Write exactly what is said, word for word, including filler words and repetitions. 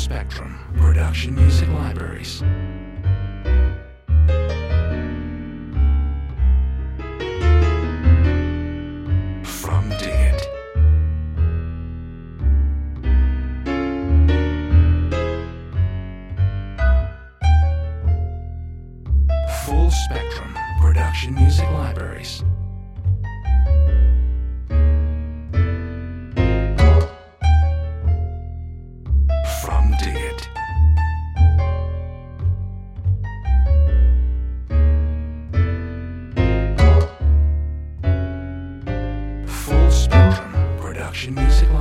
Spectrum Production Music Libraries. From Dig It. Full Spectrum Production Music Libraries. From Dig It. Full Spectrum Production Music